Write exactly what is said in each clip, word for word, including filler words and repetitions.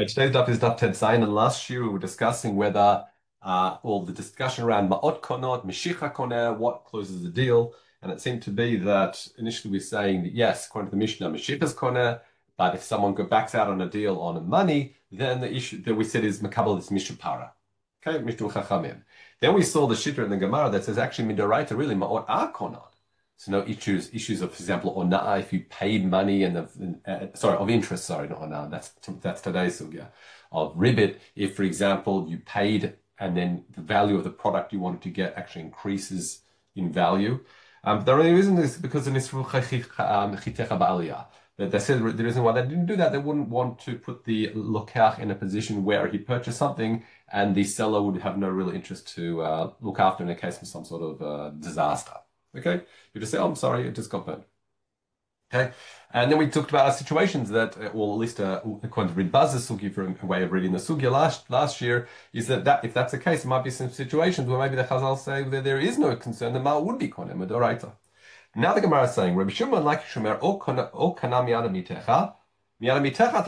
Okay, today's daf is daf Ted Zayin, and last year we were discussing whether, uh, well, the discussion around ma'ot konot, mishicha koneh, what closes the deal, and it seemed to be that initially we were saying that yes, according to the Mishnah, mishichas koneh, but if someone go backs out on a deal on money, then the issue that we said is makabel is mishupara. Okay, mishul chachamim. Then we saw the shita in the Gemara that says actually midoraita really ma'ot a konot. So no issues, issues of, for example, onaa, if you paid money and the, uh, sorry, of interest, sorry, not onaa, that's, that's today's sugya. Of ribbit, if, for example, you paid and then the value of the product you wanted to get actually increases in value. Um, the only reason is because in Nisru Chitecha Ba'aliyah. They said the reason why they didn't do that, they wouldn't want to put the lokach in a position where he purchased something and the seller would have no real interest to uh, look after in a case of some sort of uh, disaster. Okay, you just say, "Oh, I'm sorry, it just got burned." Okay, and then we talked about situations that, well, at least uh, according to read Buzz's sugi, for a way of reading the sugi last last year, is that, that if that's the case, it might be some situations where maybe the Chazal say that there is no concern, the mal would be konem adoraita. Now the Gemara is saying, Rabbi Shimon like shomer o kana miyada mitecha. Miyada mitecha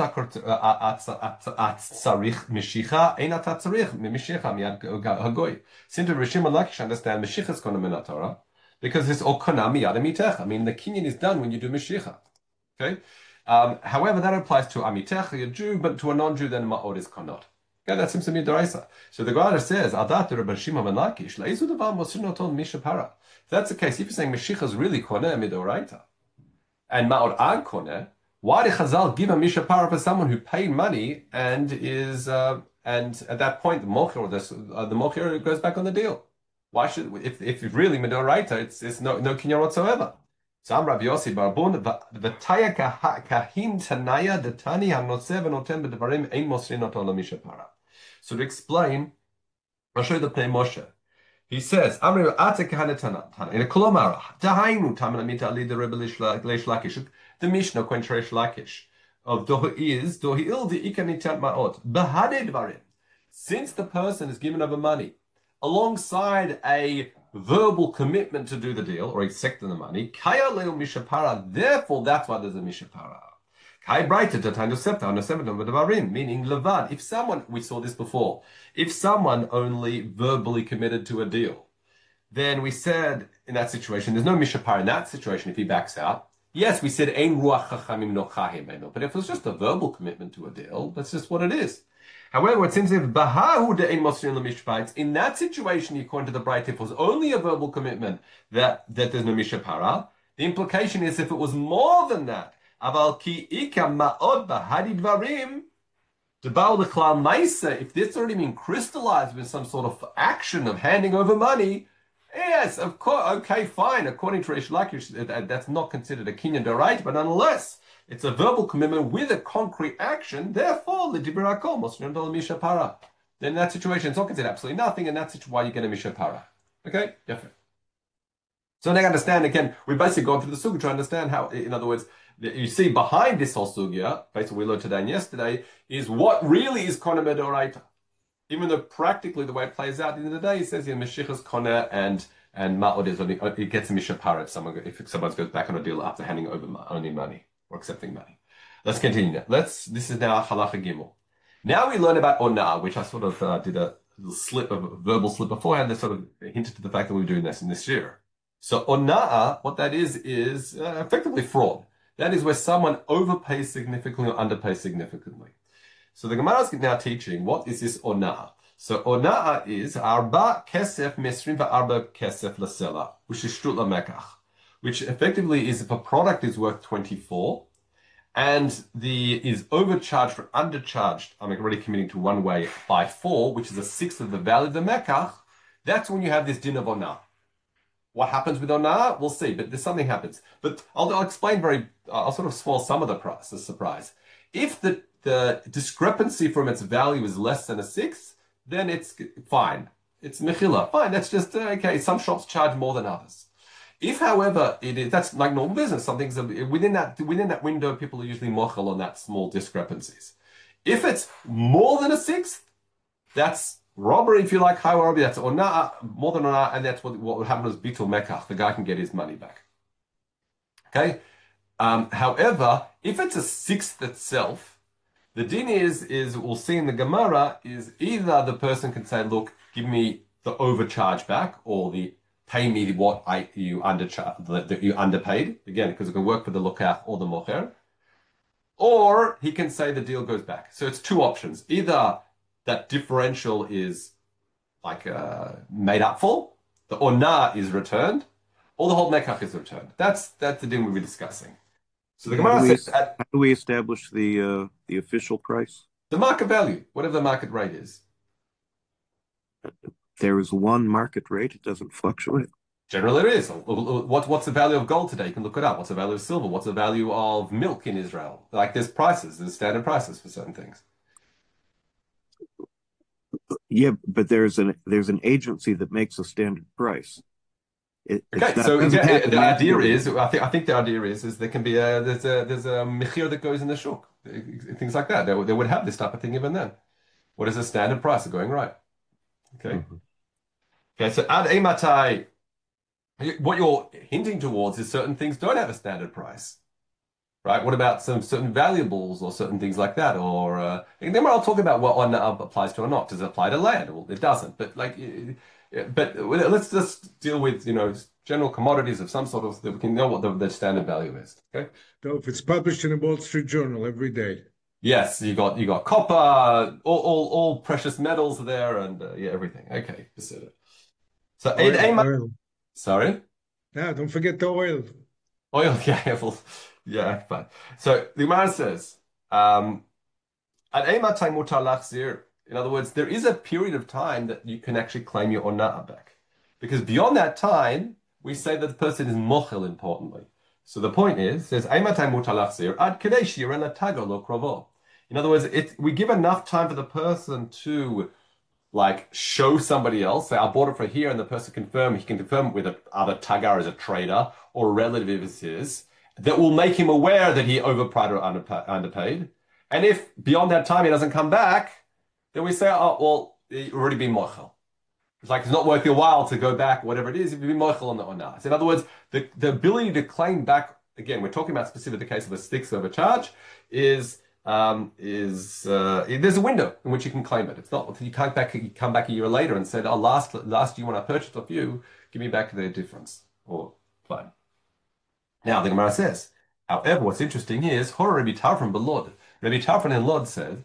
at tzarich mishicha, ein at tzarich mishicha miyad hagoy. Since Rabbi Shimon like understand mishicha is konem in Torah. Because it's okonami adamitecha. I mean, the kinyan is done when you do mishicha. Okay. Um, however, that applies to amitecha, a Jew, but to a non-Jew, then ma'od is konot. Okay, that seems to be deraisa. So the Gemara says, "Adat Rabbi Shimon ben Lakish leizu davar mosrin oton mishapara." If that's the case, if you're saying mishicha is really koneh midoraita and ma'od ad koneh, why did Chazal give a mishapara for someone who paid money and is uh, and at that point the mocher or the uh, the mocher goes back on the deal? Why should if if it's really midoraita, it's it's no no kinyan whatsoever. So I'm Rabbi Yossi Barbun v'taya kahin tanaya detani hanotzev noten b'devarim ein mosrin oton mishapara. So to explain, I'll show you the Pnei Moshe. He says, Amri ate kahanetana in a kolomara dahainu tamanamita ali the Rebbe Leish Lakish. The Mishnah quench Reish Lakish of dohi is dohi il the ikanitat maot behade dvarim. Since the person is given over money alongside a verbal commitment to do the deal or accepting the money, kaya leo mishapara. Therefore, that's why there's a mishapara. Kai brighter tatanu septa on a seven of devarim, meaning levad. If someone, we saw this before, if someone only verbally committed to a deal, then we said in that situation, there's no mishapara in that situation if he backs out. Yes, we said ein ruach chachamim nochahim, but if it was just a verbal commitment to a deal, that's just what it is. However, it seems if Bahahu de'ein mosrin l'mishpaitz, in that situation, according to the Bright, if it was only a verbal commitment that, that there's no mishapara, the implication is if it was more than that, aval ki ika ma'od bahadi dvarim, debal l'klal maisa, if this already been crystallized with some sort of action of handing over money, yes, of course, okay, fine. According to Reish Lakish, that's not considered a kinyan d'oraita, but nonetheless, it's a verbal commitment with a concrete action. Therefore, the dibur hakol mosrin mishapara. Then in that situation, it's not considered absolutely nothing, and that's why you get a mishapara. Okay, different. So now, understand again. We've basically gone through the sugya to understand how. In other words, you see behind this whole sugya, based on what we learned today and yesterday, is what really is koner medoraita. Even though practically the way it plays out at the end of the day, it says in Meshichas koner and and ma'od is only it gets a mishapara if someone if someone goes back on a deal after handing over only money. Or accepting money. Let's continue now. Let's. This is now halacha gimel. Now we learn about onah, which I sort of uh, did a little slip of a verbal slip beforehand that sort of hinted to the fact that we were doing this in this year. So onah, what that is, is uh, effectively fraud. That is where someone overpays significantly or underpays significantly. So the Gemara is now teaching what is this onah. So onah is arba kesef mesrin va'arba kesef lasela, which is shtut lamekach, which effectively is if a product is worth twenty-four and the is overcharged or undercharged, I'm already committing to one way by four, which is a sixth of the value of the mekach, that's when you have this din of onah. What happens with onah? We'll see, but there's something happens. But I'll, I'll explain very, I'll sort of spoil some of the price, the surprise. If the, the discrepancy from its value is less than a sixth, then it's fine. It's mechila. Fine, that's just, uh, okay, some shops charge more than others. If, however, it is, that's like normal business. Something's within that within that window. People are usually mochel on that small discrepancies. If it's more than a sixth, that's robbery. If you like, high robbery. That's onah, more than onah, and that's what what would happen is bitul mekach. The guy can get his money back. Okay. Um, however, if it's a sixth itself, The din is, is we'll see in the Gemara, is either the person can say, look, give me the overcharge back, or the pay me what I you undercharge that you underpaid, again, because it can work for the lokach or the mocher, or he can say the deal goes back. So it's two options. Either that differential is like uh, made up for, the ona is returned, or the whole mekach is returned. That's that's the din we were discussing. So the How do Gemara we says at how do we establish the uh, the official price? the market value, whatever the market rate is. There is one market rate; it doesn't fluctuate. Generally, it is. What, what's the value of gold today? You can look it up. What's the value of silver? What's the value of milk in Israel? Like there's prices, there's standard prices for certain things. Yeah, but there's an there's an agency that makes a standard price. It, Okay, it's not so doesn't yeah, happen the idea naturally. is, I think, I think the idea is, is there can be a there's a there's a mechir that goes in the shuk, things like that. They, would- they would have this type of thing even then. What is the standard price of going right? Okay, Mhm. okay. So ad ematai, what you're hinting towards is certain things don't have a standard price. Right? What about some certain valuables or certain things like that? Or uh, and then I'll talk about what one applies to or not. Does it apply to land? Well, it doesn't. But like, uh, but let's just deal with you know general commodities of some sort of that we can know what the, the standard value is. Okay. So if it's published in a Wall Street Journal every day. Yes, you got you got copper, all all, all precious metals there, and uh, yeah, everything. Okay, so so it Oil, ain't. oil. Sorry. Yeah, don't forget the oil. Oil, yeah, well, yeah, fine. So the Gemara says, um, at Eimatay mutar lachzir, in other words, there is a period of time that you can actually claim your onah back. Because beyond that time, we say that the person is mochel, importantly. So the point is, says Eimatay mutar lachzir, ad kadesh yirena tago lo krovo. In other words, it, we give enough time for the person to like show somebody else, say, I bought it for here, and the person confirm, he can confirm with a, either Tagar as a trader or a relative of his, that will make him aware that he overpriced or underpaid. And if beyond that time he doesn't come back, then we say, oh, well, you've already been mochel. It's like it's not worth your while to go back, whatever it is, if you've been mochel on the or not. So in other words, the, the ability to claim back, again, we're talking about specific the case of a sticks overcharge, is um, is uh, there's a window in which you can claim it. It's not you can't back you come back a year later and said, "Oh, last last year when I purchased off you, give me back the difference." Or fine. Now the Gemara says, however, what's interesting is Hor Rabbi Tarfon Belod. Rabbi Tarfon in Lod said,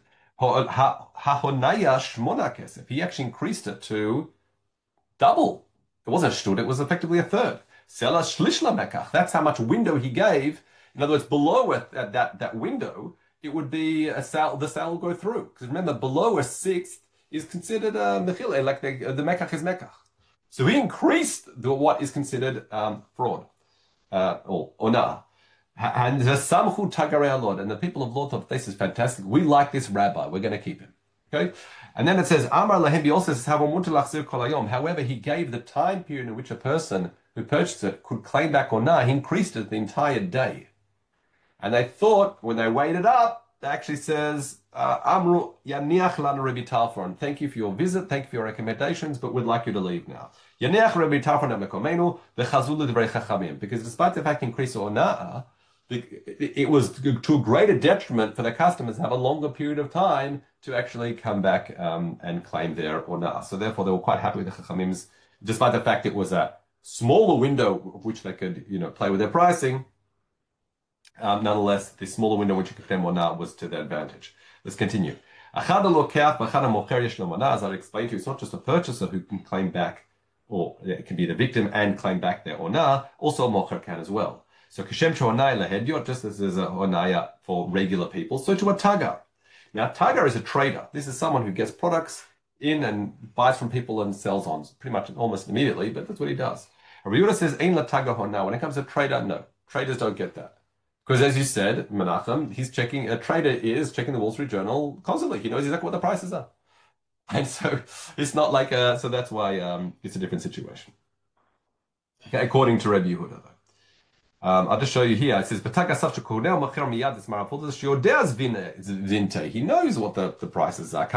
"Hahonaya shmona kesef." He actually increased it to double. It wasn't a shtut; it was effectively a third. Sela shlishla mekach. That's how much window he gave. In other words, below it, that that, that window, it would be a sal. The sal will go through because remember, below a sixth is considered a mechile, like the the mekach is mekach. So he increased the what is considered um, fraud uh, or ona. And the samchu tagarei Lord, and the people of Lord thought this is fantastic. We like this rabbi. We're going to keep him. Okay. And then it says, Amar lahem, he also says, however, he gave the time period in which a person who purchased it could claim back or not. He increased it the entire day. And they thought, when they weighed it up, it actually says, Amru yaniach lanu Rabbi Tarfon. Thank you for your visit, thank you for your recommendations, but we'd like you to leave now. Yaniach Rabbi Tarfon at mekomenu, v'chazul l'divrei chachamim. Because despite the fact increase or na'a, it was to a greater detriment for the customers to have a longer period of time to actually come back um, and claim their ona. So therefore, they were quite happy with the Chachamim's, despite the fact it was a smaller window of which they could, you know, play with their pricing. Um, nonetheless, the smaller window which you could claim ona was to their advantage. Let's continue. As I explained to you, it's not just a purchaser who can claim back, or it can be the victim and claim back their ona. Also, a mocher can as well. So Kishem Honaya Lehedyot, just as there's a Honaya for regular people, so to a Tagar. Now, Tagar is a trader. This is someone who gets products in and buys from people and sells on pretty much almost immediately, but that's what he does. Rabbi Yehuda says, Ein la Tagar Honaya. When it comes to trader, no. Traders don't get that. Because as you said, Menachem, he's checking, a trader is checking the Wall Street Journal constantly. He knows exactly what the prices are. And so it's not like a, so that's why um, it's a different situation. Okay, according to Rabbi Yehuda, though. Um, I'll just show you here. It says, he knows what the, the prices are.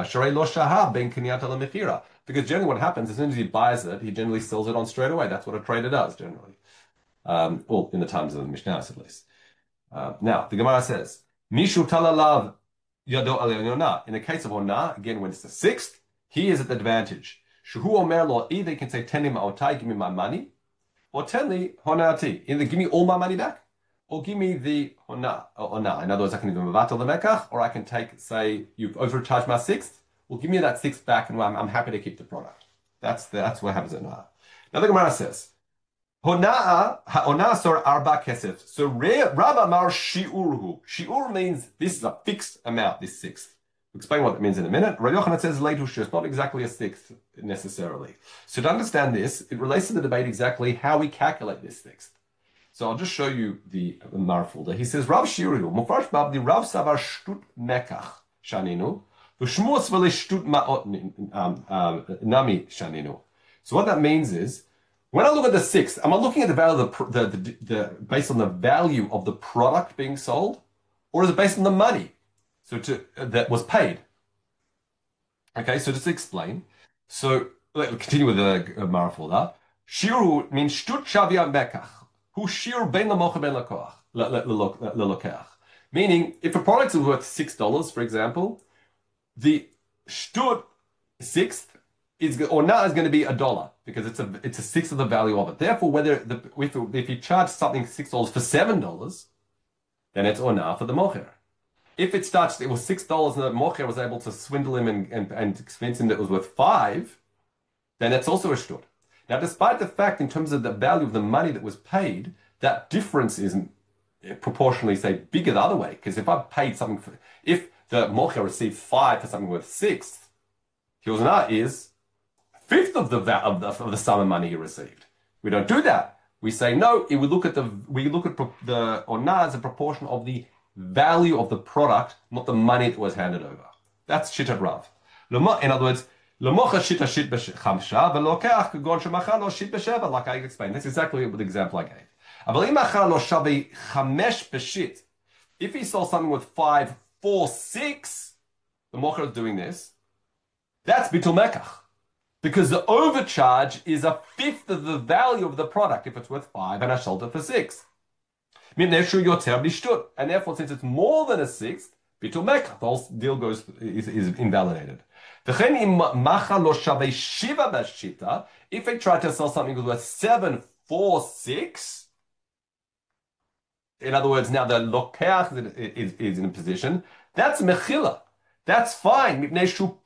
Because generally what happens, as soon as he buys it, he generally sells it on straight away. That's what a trader does, generally. Um, well, in the times of the Mishnah, at least. Uh, now, the Gemara says, Mishu talalav yado al yonah. In the case of onah, again, when it's the sixth, he is at the advantage. Shuhu omer lo, either he can say, ten li ma'otai, give me my money, or ten li honati, either give me all my money back, or give me the onah. onah. In other words, I can either mevatel the mekach, or I can take, say, you've overcharged my sixth, well, give me that sixth back, and I'm, I'm happy to keep the product. That's the, that's what happens at onah. Now the Gemara says, Honaa, ha'onah sor arba kesef. So Rav Amar shi'urhu. Shi'ur means this is a fixed amount, this sixth. We'll explain what that means in a minute. Rav Yochanan says leitu shir. It's not exactly a sixth necessarily. So to understand this, it relates to the debate exactly how we calculate this sixth. So I'll just show you the marfolder. He says Rav shi'urhu. Mufresh babdi Rav savar shtut mekach shaninu. V'shmuas v'le shtut ma'ot nami shaninu. So what that means is, when I look at the sixth, am I looking at the value of the, the, the, the based on the value of the product being sold, or is it based on the money so to uh, that was paid? Okay, so just to explain. So let's continue with the uh, marfolder. Shiru means shtut shavia mekach. Hu shir ben lamocha ben lakoach lelokach. Meaning, if a product is worth six dollars, for example, the shtut sixth is or now is going to be a dollar because it's a it's a sixth of the value of it. Therefore, whether the if, if you charge something six dollars for seven dollars, then it's onah for the mocher. If it starts, it was six dollars and the mocher was able to swindle him and, and, and convince him that it was worth five, then it's also a shtut. Now, despite the fact in terms of the value of the money that was paid, that difference isn't proportionally, say, bigger the other way. Because if I paid something for, if the mocher received five for something worth six, Hilzana is fifth of the, of the of the sum of money he received. We don't do that. We say no. We look at the we look at the onah as a proportion of the value of the product, not the money that was handed over. That's shitat Rav. In other words, lomocha shita shit b'chamsha v'lokeach kagon shemachar lo shit b'sheva. Like I explained, that's exactly the example I gave. Aval im machar lo shavi chamesh b'shit. If he sold something with five, four, six, the mocher is doing this. That's bitul mekach. Because the overcharge is a fifth of the value of the product if it's worth five and I sold it for six. And therefore, since it's more than a sixth, bitul mekach, the whole deal goes is, is invalidated. If they try to sell something worth seven, four, six, in other words, now the lokeach is, is, is in a position, that's mechila. That's fine. From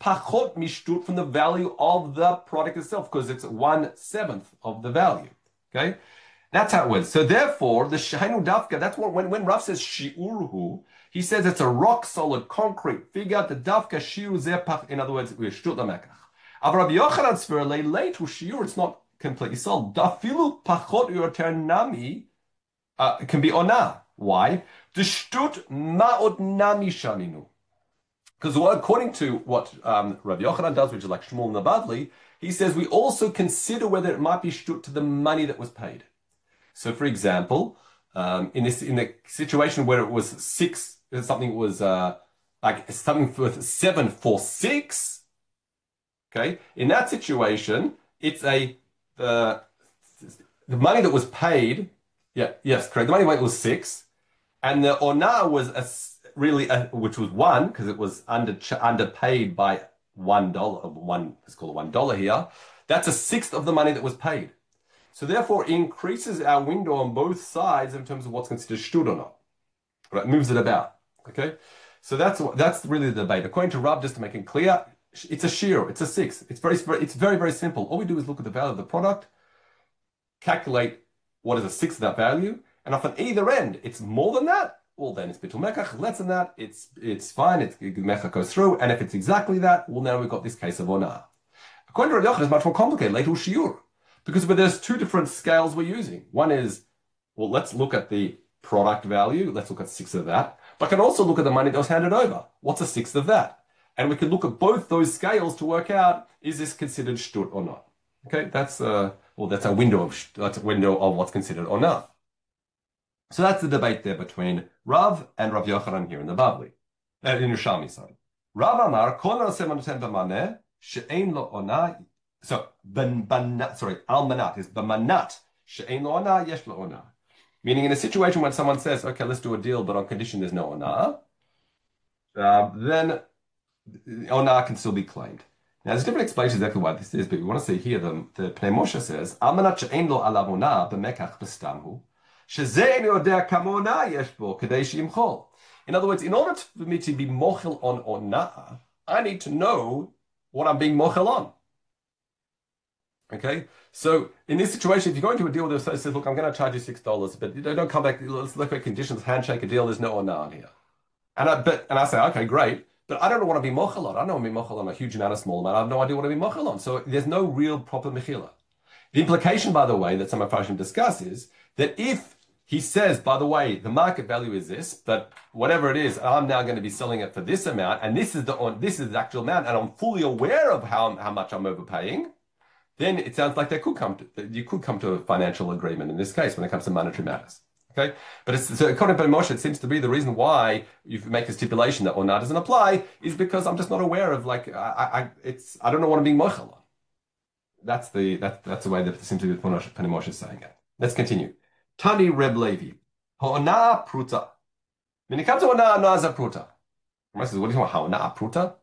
the value of the product itself, because it's one seventh of the value. Okay, that's how it was. So therefore, the shainu dafka. That's what when when Rav says shiurhu, he says it's a rock solid concrete figure. The dafka shiur zepach. In other words, we're shtut lamekach. Av Rabbi Yochanan sver leileitu shiur. It's not completely sold. Dafilu pachot yoternami can be onah. Why? The shtut ma'od nami shaninu. Because according to what um, Rabbi Yochanan does, which is like Shmuel and the Bavli, he says we also consider whether it might be shtut to the money that was paid. So, for example, um, in this in the situation where it was six, something was uh, like something worth seven for six. Okay, in that situation, it's a uh, the money that was paid. Yeah, yes, correct. The money was six, and the onah was a. Really, uh, which was one because it was under underpaid by one dollar. One, let's call it one dollar here. That's a sixth of the money that was paid. So therefore, increases our window on both sides in terms of what's considered shtut or not. Right, moves it about. Okay, so that's that's really the debate. According to Rav, just to make it clear, it's a shear. It's a six. It's very it's very very simple. All we do is look at the value of the product, calculate what is a sixth of that value, and if on either end it's more than that, well, then it's bitul mekach. Less than that, it's it's fine. It's mekach goes through, and if it's exactly that, well, now we've got this case of onah. According to Rabbi Yochanan, it's much more complicated. Leitul shiur, because but there's two different scales we're using. One is, well, let's look at the product value. Let's look at six of that. But I can also look at the money that was handed over. What's a sixth of that? And we can look at both those scales to work out is this considered shtut or not. Okay, that's uh, well, that's a window of that's a window of what's considered onah. So that's the debate there between Rav and Rav Yochanan here in the Bavli, uh, in Yerushalmi, sorry. Rav Amar, Kol Noseh Manoten B'maneh, She'ein Lo Onah, so, ben, banat, sorry, Al Manat is B'manat, She'ein Lo Onah, Yesh Lo Onah. Meaning in a situation when someone says, okay, let's do a deal, but on condition there's no Onah, uh, then Ona can still be claimed. Now, there's different explanations exactly why this is, but we want to see here the, the Pnei Moshe says, "Almanat she'ein lo alav ona b'mekach b'stam hu, shezeh ein yodea kama ona yesh bo kedei she'imchol." In other words, in order for me to be mochel on ona, I need to know what I'm being mochel on. Okay, so in this situation, if you go into a deal with a says, "Look, I'm going to charge you six dollars, but you don't come back. Let's look at conditions, handshake a deal. There's no ona on here." And I but and I say, "Okay, great." But I don't know what to be mochel on. I don't know what to be mochel on a huge amount, a small amount. I have no idea what to be mochel on. So there's no real proper mechila. The implication, by the way, that some of Farshim discuss is that if he says, by the way, the market value is this, but whatever it is, I'm now going to be selling it for this amount, and this is the this is the actual amount, and I'm fully aware of how how much I'm overpaying, then it sounds like they could come to you could come to a financial agreement in this case when it comes to monetary matters. Okay, but it's, so according to Moshe, it seems to be the reason why you make a stipulation that ona doesn't apply is because I'm just not aware of like I, I it's I don't know what I'm being mochel on. That's the that that's the way that it seems to be Pnei Moshe is saying it. Let's continue. Tani Reb Levi, ha'ona pruta. When it comes to ona, ona is a pruta. What do you want? Ha'ona pruta?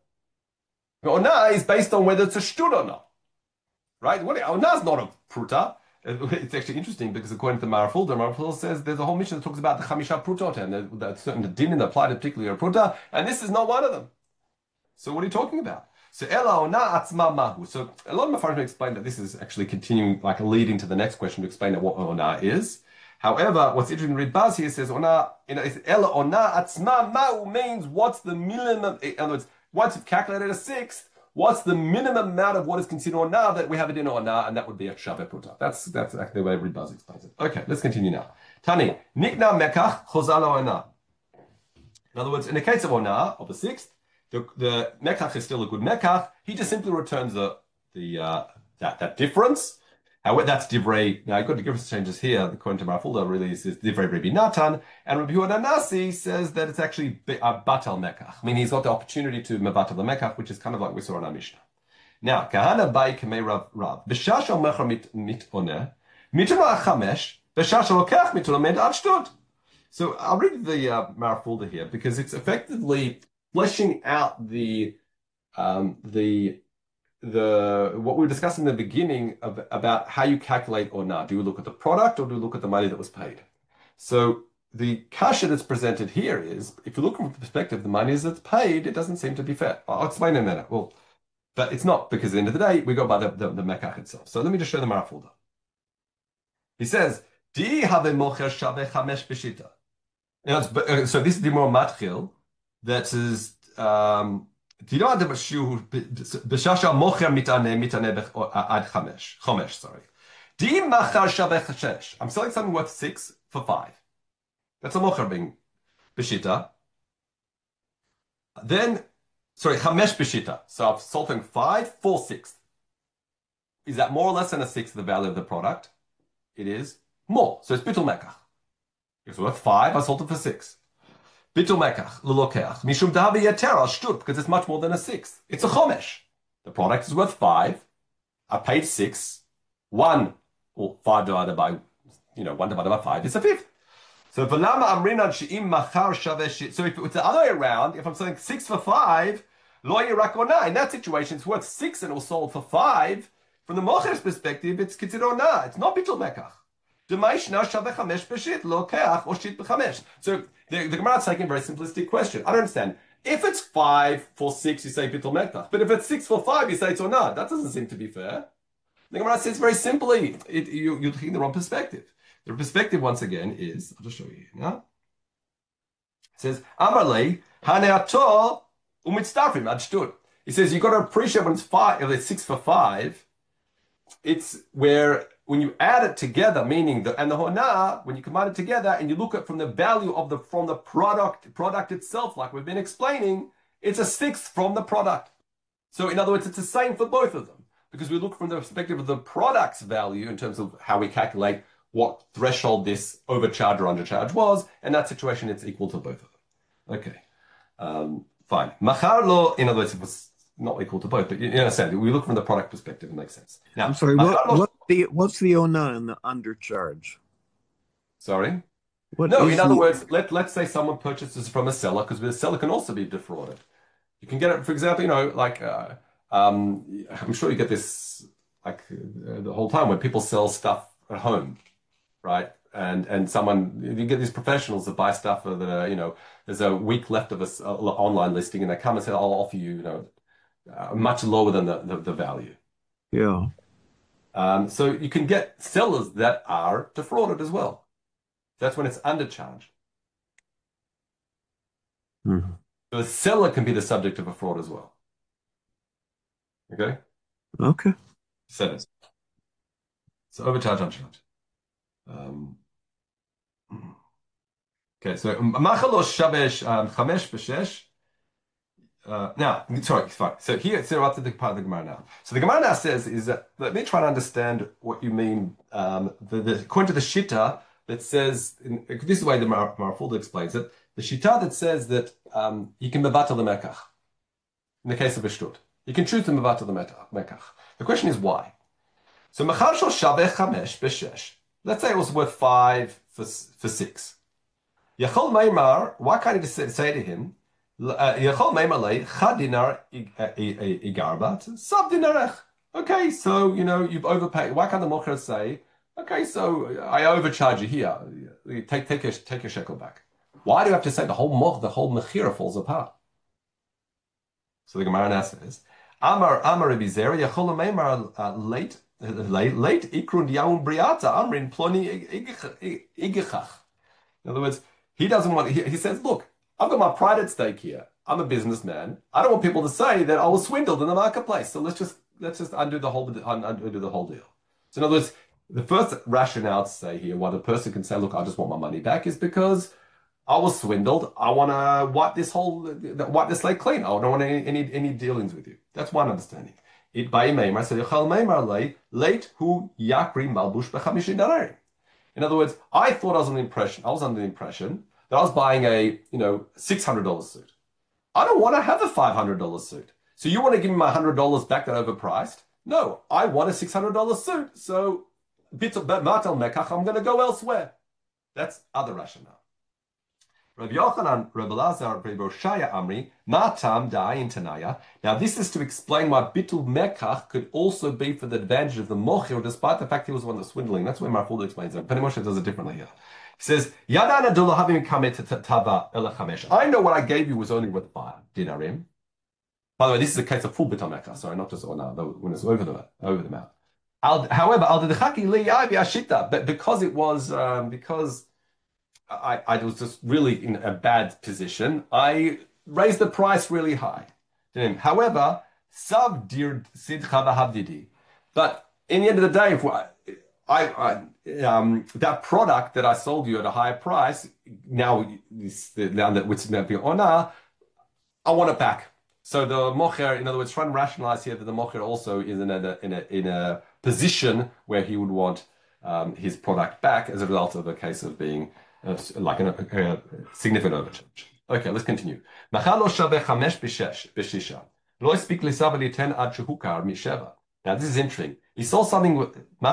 Ona is based on whether it's a shtud or not, right? What ona is not a pruta. It's actually interesting because according to the Maraful, the Maraful says there's a whole mission that talks about the Chamisha Prutot and that certain din that apply to particularly a Pruta, and this is not one of them. So what are you talking about? So Ela Ona Atzma Mahu. So a lot of Mefarshim explain that this is actually continuing, like leading to the next question to explain what Ona is. However, what's interesting, read Baz here says Ona, you know, Ela Ona Atzma Mahu means what's the minimum, in other words, once you've calculated a sixth, what's the minimum amount of what is considered ona that we have it in ona, and that would be a shaveh pruta. That's that's actually the way Reed Buzz explains it. Okay, let's continue now. Tani, nikna mekach chozal ona. In other words, in the case of ona, of the sixth, the, the mekach is still a good mekach. He just simply returns the the uh, that that difference. However, that's divrei. Now, you've got the difference changes here. According to Marafulda, really is divrei Rabbi Natan, and Rabbi Yehuda Nasi says that it's actually a batal mekach. I mean, he's got the opportunity to mebatal the mekach, which is kind of like we saw in our Mishnah. Now, kahana bai kamei rav rav b'shash al mecher mit mit oneh mituna chamesh b'shash al lokach mituna med ad shtut. So I'll read the uh, Marafulda here because it's effectively fleshing out the um, the. the what we were discussing in the beginning of, about how you calculate or not. Do you look at the product or do you look at the money that was paid? So the kasha that's presented here is, if you look from the perspective of the money that's paid, it doesn't seem to be fair. I'll explain in a minute. Well, but it's not, because at the end of the day, we go by the, the, the mekach itself. So let me just show the Marafulda. He says, Di have mocher shaveh chamesh b'shita. So this is the more matchil that says, um, sorry. I'm selling something worth six for five. That's a mocher being b'shita. Then, sorry, chamesh b'shita. So I've sold them five for six. Is that more or less than a sixth of the value of the product? It is more. So it's bitul mekach. It's worth five. I sold it for six. Bitul mekach, l'lokeach, mishum davi yeter al shtut, because it's much more than a sixth. It's a chomesh. The product is worth five. I paid six. One, or five divided by, you know, one divided by five is a fifth. So v'lama amrinan she'im machar shaveh she. So if it's the other way around, if I'm selling six for five, lo yirak ona. In that situation, it's worth six and it was sold for five. From the mocher's perspective, it's considered ona. It's not bitul mekach. So the, the Gemara is taking a very simplistic question. I don't understand. If it's five for six, you say bitul mekach. But if it's six for five, you say it's ona. That doesn't seem to be fair. The Gemara says very simply, it, you, you're taking the wrong perspective. The perspective, once again, is, I'll just show you here now. It says, Amarle, haneato umitztafim ad shtut. It says, you've got to appreciate when it's five, if it's six for five, it's where when you add it together, meaning the and the hona, when you combine it together and you look at from the value of the from the product product itself, like we've been explaining, it's a sixth from the product. So in other words, it's the same for both of them because we look from the perspective of the product's value in terms of how we calculate what threshold this overcharge or undercharge was. In that situation, it's equal to both of them. Okay, um, fine. Machar lo, in other words, it was not equal to both, but you understand, we look from the product perspective, it makes sense. Now, I'm sorry, what, what the, what's the ona and the undercharge? Sorry? What No, is in other the words, let, let's say someone purchases from a seller, because the seller can also be defrauded. You can get it, for example, you know, like, uh, um, I'm sure you get this like uh, the whole time when people sell stuff at home, right? And and someone, you get these professionals that buy stuff that are, you know, there's a week left of a, s- a l- online listing, and they come and say, I'll offer you, you know, uh, much lower than the, the, the value. yeah. Um, so you can get sellers that are defrauded as well. That's when it's undercharged. Mhm. The seller can be the subject of a fraud as well. Okay? Okay. Sellers. So overcharge, uncharge. Um, okay, so Machalos Shabesh um, Chamesh B'Shesh. Uh, now, sorry, fine. So here, so up to the part of the Gemara now. So the Gemara now says is that let me try to understand what you mean. Um, the, the according to the Shita that says in, this is the way the Mar- Marafulda explains it. The Shita that says that um, you can mevatel the mekach in the case of a shtut. You can choose to mevatel the mekach. The question is why. So machar shel shaveh chamesh b'shesh. Let's say it was worth five for for six. Yachol Maimar, why can't he just say, say to him, uh, Yachol Maimar le chad dinar ig- uh, i- i- igarbat, sub dinarech. Okay, so you know you've overpaid. Why can't the mocher say, okay, so I overcharge you here. Take take your take your shekel back. Why do you have to say the whole moch, the whole mechira falls apart? So the Gemara now says, Amar Amar Rabbi Zera Yachol Maimar uh, late late late ikrun yaun briata amrin ploni igechach. In other words, he doesn't want, he, he says, look, I've got my pride at stake here. I'm a businessman. I don't want people to say that I was swindled in the marketplace. So let's just let's just undo the whole undo the whole deal. So in other words, the first rationale to say here why the person can say, look, I just want my money back is because I was swindled. I want to wipe this whole wipe this slate clean. I don't want any any, any dealings with you. That's one understanding. It by Meimar, so Yochal Meimar lay late who yakri malbush b'chamishin darari. In other words, I thought I was under the impression, I was under the impression that I was buying a, you know, six hundred dollars suit. I don't want to have a five hundred dollars suit. So you want to give me my one hundred dollars back that overpriced? No, I want a six hundred dollars suit. So, Matel Mekach, I'm going to go elsewhere. That's other rationale. Rabbi Yochanan, Rabbi Lazar, Rabbi Roshaya Amri, Matam Da'ayin Tanaya. Now, this is to explain why Bitul Mekach could also be for the advantage of the Mochir, despite the fact he was the one that's swindling. That's where Marfulda explains it. Penny Moshe does it differently here. He says, Yadan Adullah having come to Tava Elachamesh. I know what I gave you was only worth five dinarim. By the way, this is a case of full Bitul Mekach, sorry, not just oh, no, when it's over the over the mouth. However, Al Dechaki Li Ashita, but because it was um, because I, I was just really in a bad position. I raised the price really high. However, sub dir sid habdidi. But in the end of the day, if I, I um, that product that I sold you at a higher price, now this now that which now be honor, I want it back. So the mocher, in other words, trying to rationalize here that the mocher also is in a in a in a position where he would want um, his product back as a result of a case of being uh, like a, a significant overcharge. Okay, let's continue. Now this is interesting. He saw something with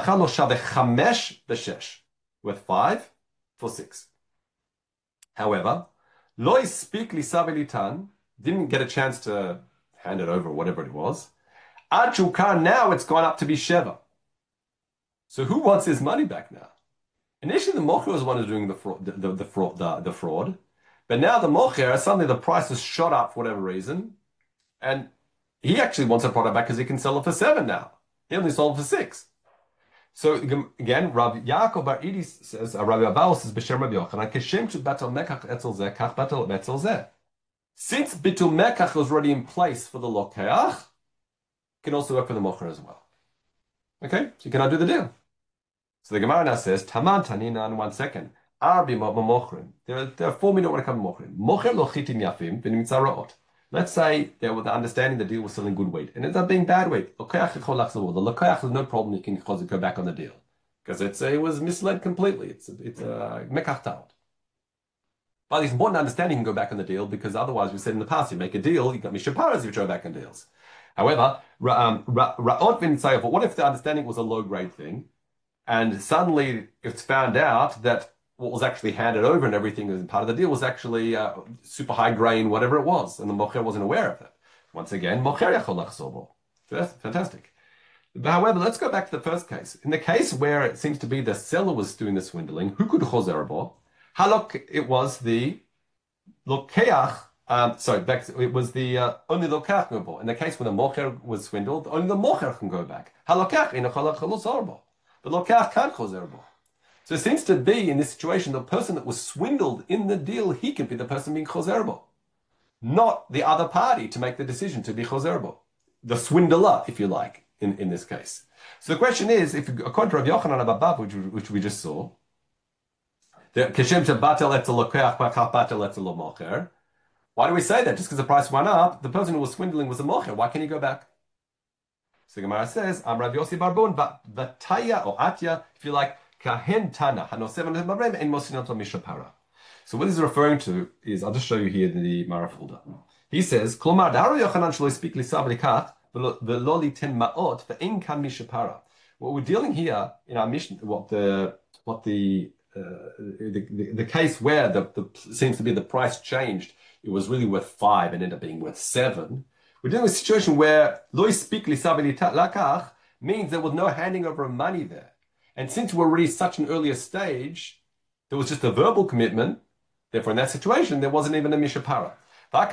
with five for six. However, Lois speak lisabelitan didn't get a chance to hand it over or whatever it was. Achukar, now it's gone up to be Sheva. So who wants his money back now? Initially, the mocher was the one who's doing the fraud, the, the, the, fraud, the, the fraud. But now the mocher, suddenly the price has shot up for whatever reason. And he actually wants a product back because he can sell it for seven now. He only sold it for six. So again, Rav Yaakov Bar Idi says, uh, Rabbi Abahu says, B'Shem Rabbi Yochanan, Keshem Shut Batel Mekach Etzel Zeh, Kach Batel Etzel Zeh. Since Bitul Mekach was already in place for the Lokeach, can also work for the Mocher as well. Okay, so you cannot do the deal. So the Gemara now says, Taman Tanina, in one second. Arbi Mochrim. There are, there are four minute when it comes to Mochrim. Mocher Lochitin Yafim, V'Nimitzaraot. Let's say they were the understanding the deal was selling good weight, and it ends up being bad weight. The Lokeach has no problem, you can go back on the deal. Because it's it was misled completely. It's a, it's a Mekach Taut. But it's important to understand you can go back on the deal because otherwise, we said in the past, you make a deal, you got mishaparas if you throw back on deals. However, um, Ra'ot V'Nitzayah, what if the understanding was a low grade thing, and suddenly it's found out that what was actually handed over and everything as part of the deal was actually uh, super high grain, whatever it was, and the mocher wasn't aware of that. Once again, mocher yachol lachzor bo. That's fantastic. But however, let's go back to the first case. In the case where it seems to be the seller was doing the swindling, who could chozer bo? Halok, it was the lokeach. Um, sorry, back to, it was the uh, only lokeach go bo. In the case when the mocher was swindled, only the mocher can go back. Halokach in a chozer bo, but lokeach can't chozer bo. So it seems to be in this situation, the person that was swindled in the deal, he can be the person being chozer bo, not the other party to make the decision to be chozer bo, the swindler, if you like, in, in this case. So the question is, if according to Rav Yochanan Abba, which, which we just saw, why do we say that? Just because the price went up, the person who was swindling was a mocher. Why can't he go back? So Gemara says, Am Rav Yossi Barbon, Vataya or Atya, if you like, Kahen Tana, so what he's referring to is, I'll just show you here the Mara folder. He says, Klomar Daru Yochanan shlo speak lisav likach v'lo liten ma'ot ve'en kan mishapara. What we're dealing here in our mission, what the what the uh, the, the, the case where the, the seems to be the price changed, it was really worth five and ended up being worth seven. We're dealing with a situation where lo speak lisav likach means there was no handing over of money there. And since we're already such an earlier stage, there was just a verbal commitment. Therefore, in that situation, there wasn't even a mishapara. And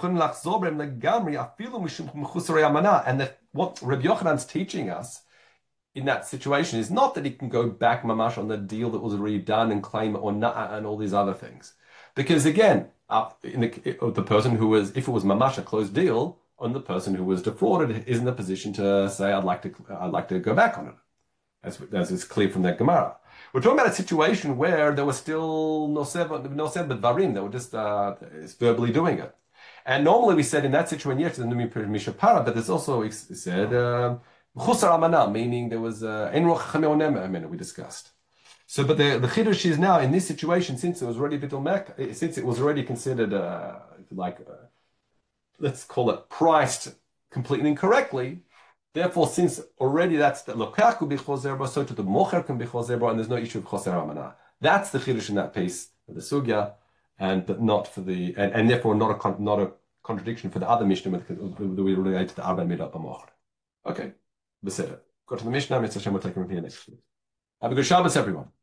that what Rabbi Yochanan's teaching us in that situation is not that he can go back mamash on the deal that was already done and claim it or na'a and all these other things. Because again, uh, in the, the person who was, if it was mamash a closed deal, on the person who was defrauded is in the position to say, I'd like to, I'd like to go back on it. As, as is clear from that Gemara. We're talking about a situation where there was still no seven, no seven varim, they were just uh, verbally doing it. And normally we said in that situation, yes, the mishapara, but there's also it said chusar amana, meaning there was en roch chameonem, we discussed. So, but the the chiddush is now in this situation, since it was already bitul mek, since it was already considered uh, like uh, let's call it priced completely incorrectly. Therefore, since already that's the lokach could be chozer bo, so to the mocher can be chozer bo, and there's no issue of choser amana. That's the chiddush in that piece of the sugya, and but not for the and, and therefore not a con, not a contradiction for the other mishnah that we relate to the arba midah b'mocher. Okay, beseder. Go to the mishnah. Mitzvah Hashem will take from here next week. Have a good Shabbos, everyone.